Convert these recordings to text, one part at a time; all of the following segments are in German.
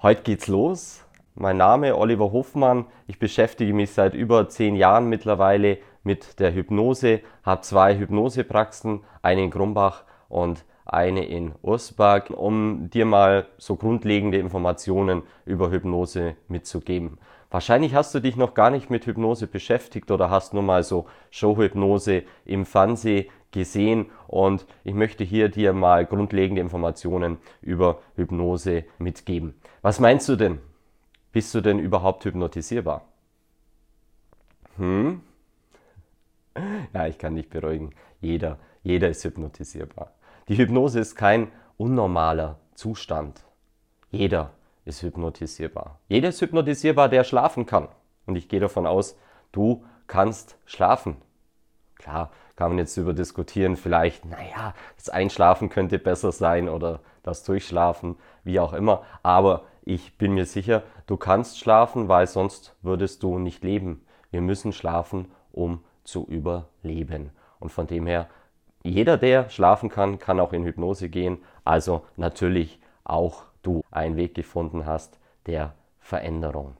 Heute geht's los. Mein Name Oliver Hofmann. Ich beschäftige mich seit über 10 Jahren mittlerweile mit der Hypnose, habe 2 Hypnosepraxen, eine in Grumbach und eine in Ursberg, um dir mal so grundlegende Informationen über Hypnose mitzugeben. Wahrscheinlich hast du dich noch gar nicht mit Hypnose beschäftigt oder hast nur mal so Showhypnose im Fernsehen gesehen, und ich möchte hier dir mal grundlegende Informationen über Hypnose mitgeben. Was meinst du denn? Bist du denn überhaupt hypnotisierbar? Hm? Ja, ich kann dich beruhigen. Jeder ist hypnotisierbar. Die Hypnose ist kein unnormaler Zustand. Jeder ist hypnotisierbar. Jeder ist hypnotisierbar, der schlafen kann. Und ich gehe davon aus, du kannst schlafen. Klar, kann man jetzt über diskutieren, vielleicht, naja, das Einschlafen könnte besser sein oder das Durchschlafen, wie auch immer. Aber ich bin mir sicher, du kannst schlafen, weil sonst würdest du nicht leben. Wir müssen schlafen, um zu überleben. Und von dem her, jeder, der schlafen kann, kann auch in Hypnose gehen. Also natürlich auch du einen Weg gefunden hast der Veränderung.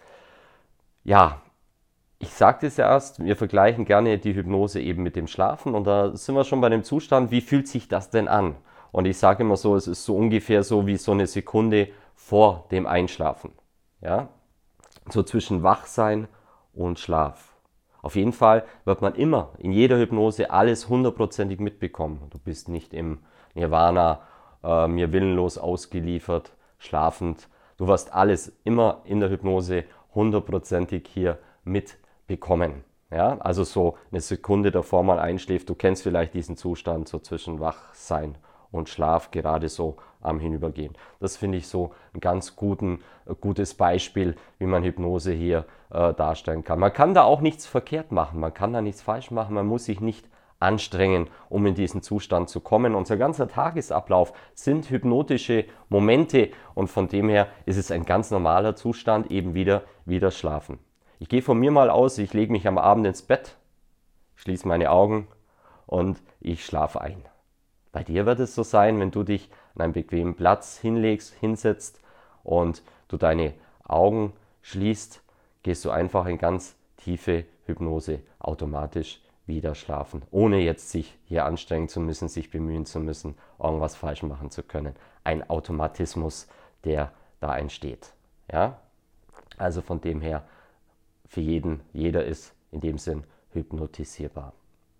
Ja, ich sagte es ja erst, wir vergleichen gerne die Hypnose eben mit dem Schlafen, und da sind wir schon bei dem Zustand, wie fühlt sich das denn an? Und ich sage immer so, es ist so ungefähr so wie so eine Sekunde vor dem Einschlafen. Ja? So zwischen Wachsein und Schlaf. Auf jeden Fall wird man immer in jeder Hypnose alles hundertprozentig mitbekommen. Du bist nicht im Nirvana, mir willenlos ausgeliefert, schlafend. Du wirst alles immer in der Hypnose hundertprozentig hier mitbekommen. Ja, also so eine Sekunde davor man einschläft, du kennst vielleicht diesen Zustand so zwischen Wachsein und Schlaf, gerade so am Hinübergehen. Das finde ich so ein ganz gutes Beispiel, wie man Hypnose hier darstellen kann. Man kann da auch nichts verkehrt machen, man kann da nichts falsch machen, man muss sich nicht anstrengen, um in diesen Zustand zu kommen. Unser ganzer Tagesablauf sind hypnotische Momente, und von dem her ist es ein ganz normaler Zustand, eben wieder schlafen. Ich gehe von mir mal aus, ich lege mich am Abend ins Bett, schließe meine Augen und ich schlafe ein. Bei dir wird es so sein, wenn du dich an einen bequemen Platz hinlegst, hinsetzt und du deine Augen schließt, gehst du einfach in ganz tiefe Hypnose, automatisch wieder schlafen, ohne jetzt sich hier anstrengen zu müssen, sich bemühen zu müssen, irgendwas falsch machen zu können. Ein Automatismus, der da entsteht. Ja? Also von dem her, für jeder ist in dem Sinn hypnotisierbar.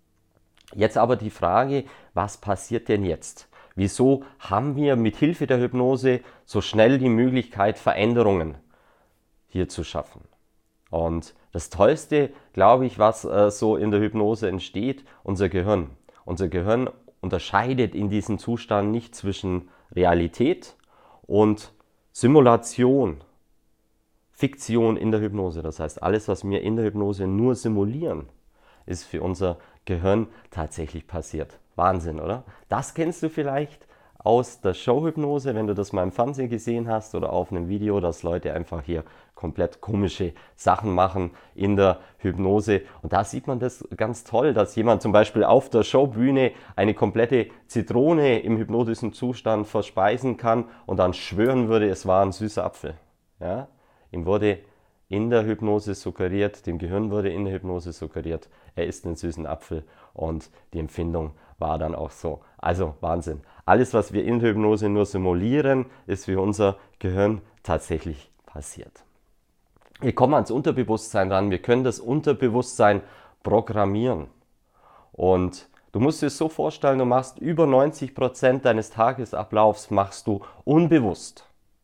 Jetzt aber die Frage, was passiert denn jetzt? Wieso haben wir mit Hilfe der Hypnose so schnell die Möglichkeit, Veränderungen hier zu schaffen? Und das Tollste, glaube ich, was so in der Hypnose entsteht, unser Gehirn. Unser Gehirn unterscheidet in diesem Zustand nicht zwischen Realität und Simulation, Fiktion in der Hypnose. Das heißt, alles, was wir in der Hypnose nur simulieren, ist für unser Gehirn tatsächlich passiert. Wahnsinn, oder? Das kennst du vielleicht aus der Showhypnose, wenn du das mal im Fernsehen gesehen hast oder auf einem Video, dass Leute einfach hier komplett komische Sachen machen in der Hypnose. Und da sieht man das ganz toll, dass jemand zum Beispiel auf der Showbühne eine komplette Zitrone im hypnotischen Zustand verspeisen kann und dann schwören würde, es war ein süßer Apfel. Ja? Ihm wurde in der Hypnose suggeriert, dem Gehirn wurde in der Hypnose suggeriert, er isst einen süßen Apfel, und die Empfindung war dann auch so. Also Wahnsinn. Alles, was wir in der Hypnose nur simulieren, ist für unser Gehirn tatsächlich passiert. Wir kommen ans Unterbewusstsein ran. Wir können das Unterbewusstsein programmieren. Und du musst dir es so vorstellen, du machst über 90% deines Tagesablaufs machst du unbewusst.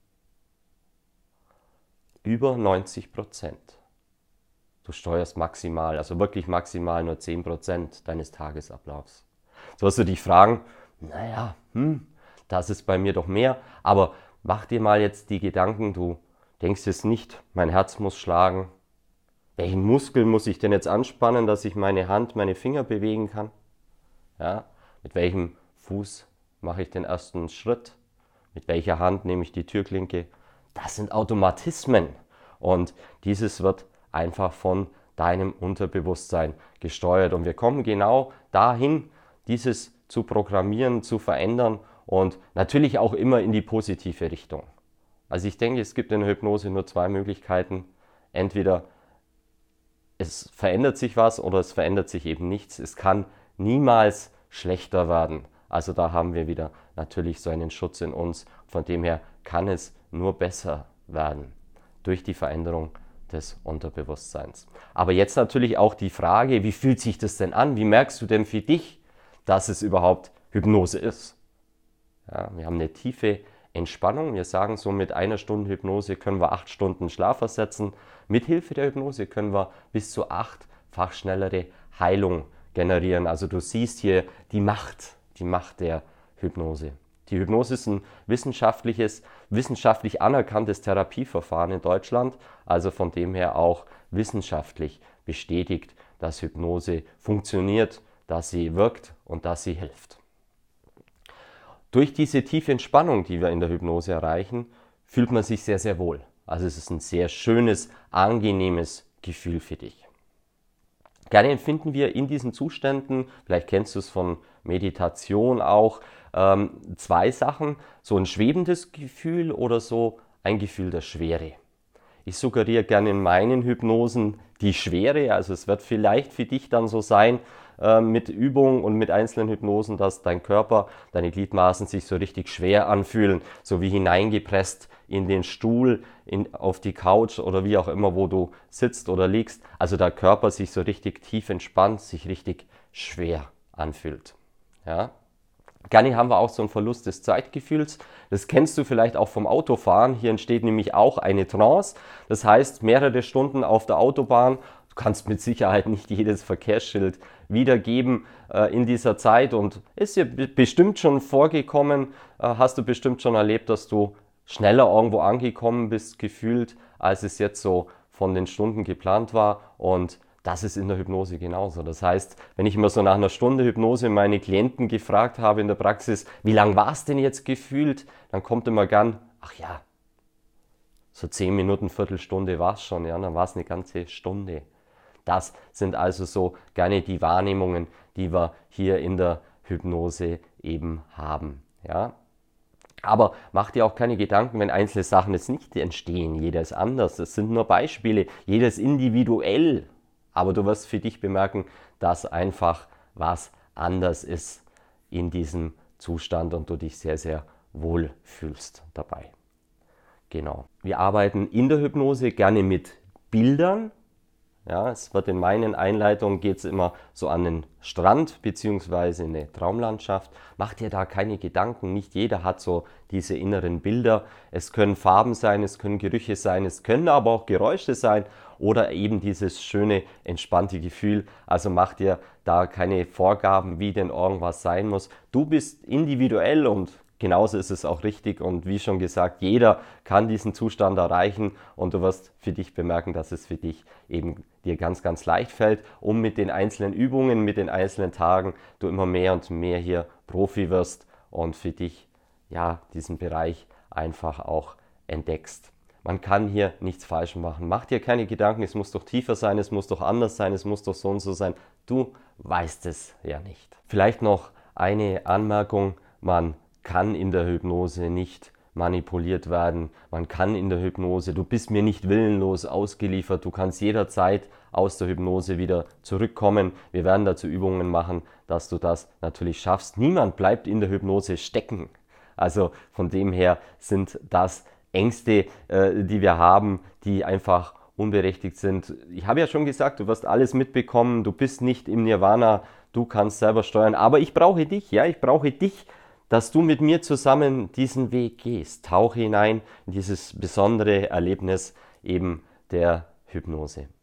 Über 90%. Du steuerst maximal, also wirklich maximal nur 10% deines Tagesablaufs. So wirst du dich fragen, naja, das ist bei mir doch mehr, aber mach dir mal jetzt die Gedanken, du denkst jetzt nicht, mein Herz muss schlagen. Welchen Muskel muss ich denn jetzt anspannen, dass ich meine Hand, meine Finger bewegen kann? Ja, mit welchem Fuß mache ich den ersten Schritt? Mit welcher Hand nehme ich die Türklinke? Das sind Automatismen, und dieses wird einfach von deinem Unterbewusstsein gesteuert. Und wir kommen genau dahin, dieses zu programmieren, zu verändern, und natürlich auch immer in die positive Richtung. Also ich denke, es gibt in der Hypnose nur zwei Möglichkeiten. Entweder es verändert sich was oder es verändert sich eben nichts. Es kann niemals schlechter werden. Also da haben wir wieder natürlich so einen Schutz in uns. Von dem her kann es nur besser werden durch die Veränderung des Unterbewusstseins. Aber jetzt natürlich auch die Frage, wie fühlt sich das denn an? Wie merkst du denn für dich, dass es überhaupt Hypnose ist? Ja, wir haben eine tiefe Entspannung. Wir sagen so, mit einer Stunde Hypnose können wir 8 Stunden Schlaf ersetzen. Mit Hilfe der Hypnose können wir bis zu 8-fach schnellere Heilung generieren. Also du siehst hier die Macht der Hypnose. Die Hypnose ist ein wissenschaftlich anerkanntes Therapieverfahren in Deutschland, also von dem her auch wissenschaftlich bestätigt, dass Hypnose funktioniert, dass sie wirkt und dass sie hilft. Durch diese tiefe Entspannung, die wir in der Hypnose erreichen, fühlt man sich sehr, sehr wohl. Also es ist ein sehr schönes, angenehmes Gefühl für dich. Gerne empfinden wir in diesen Zuständen, vielleicht kennst du es von Meditation auch, zwei Sachen, so ein schwebendes Gefühl oder so ein Gefühl der Schwere. Ich suggeriere gerne in meinen Hypnosen die Schwere, also es wird vielleicht für dich dann so sein, mit Übung und mit einzelnen Hypnosen, dass dein Körper, deine Gliedmaßen sich so richtig schwer anfühlen, so wie hineingepresst in den Stuhl, auf die Couch oder wie auch immer, wo du sitzt oder liegst. Also der Körper sich so richtig tief entspannt, sich richtig schwer anfühlt. Ja? Gerne haben wir auch so einen Verlust des Zeitgefühls. Das kennst du vielleicht auch vom Autofahren. Hier entsteht nämlich auch eine Trance. Das heißt, mehrere Stunden auf der Autobahn. Du kannst mit Sicherheit nicht jedes Verkehrsschild wiedergeben in dieser Zeit. Und ist dir bestimmt schon vorgekommen, hast du bestimmt schon erlebt, dass du schneller irgendwo angekommen bist, gefühlt, als es jetzt so von den Stunden geplant war. Und das ist in der Hypnose genauso. Das heißt, wenn ich immer so nach einer Stunde Hypnose meine Klienten gefragt habe in der Praxis, wie lang war es denn jetzt gefühlt, dann kommt immer gern, ach ja, so 10 Minuten, Viertelstunde war es schon, ja, dann war es eine ganze Stunde. Das sind also so gerne die Wahrnehmungen, die wir hier in der Hypnose eben haben. Ja. Aber mach dir auch keine Gedanken, wenn einzelne Sachen jetzt nicht entstehen. Jeder ist anders, das sind nur Beispiele, jeder ist individuell. Aber du wirst für dich bemerken, dass einfach was anders ist in diesem Zustand und du dich sehr, sehr wohl fühlst dabei. Genau. Wir arbeiten in der Hypnose gerne mit Bildern. Ja, es wird in meinen Einleitungen geht es immer so an den Strand bzw. eine Traumlandschaft. Mach dir da keine Gedanken, nicht jeder hat so diese inneren Bilder. Es können Farben sein, es können Gerüche sein, es können aber auch Geräusche sein oder eben dieses schöne, entspannte Gefühl. Also mach dir da keine Vorgaben, wie denn irgendwas sein muss. Du bist individuell und genauso ist es auch richtig und wie schon gesagt, jeder kann diesen Zustand erreichen und du wirst für dich bemerken, dass es für dich eben dir ganz, ganz leicht fällt, um mit den einzelnen Übungen, mit den einzelnen Tagen du immer mehr und mehr hier Profi wirst und für dich ja diesen Bereich einfach auch entdeckst. Man kann hier nichts falsch machen. Mach dir keine Gedanken, es muss doch tiefer sein, es muss doch anders sein, es muss doch so und so sein. Du weißt es ja nicht. Vielleicht noch eine Anmerkung, man kann in der Hypnose nicht manipuliert werden. Man kann in der Hypnose, du bist mir nicht willenlos ausgeliefert, du kannst jederzeit aus der Hypnose wieder zurückkommen. Wir werden dazu Übungen machen, dass du das natürlich schaffst. Niemand bleibt in der Hypnose stecken. Also von dem her sind das Ängste, die wir haben, die einfach unberechtigt sind. Ich habe ja schon gesagt, du wirst alles mitbekommen, du bist nicht im Nirvana, du kannst selber steuern, aber ich brauche dich, ja, ich brauche dich, dass du mit mir zusammen diesen Weg gehst. Tauche hinein in dieses besondere Erlebnis eben der Hypnose.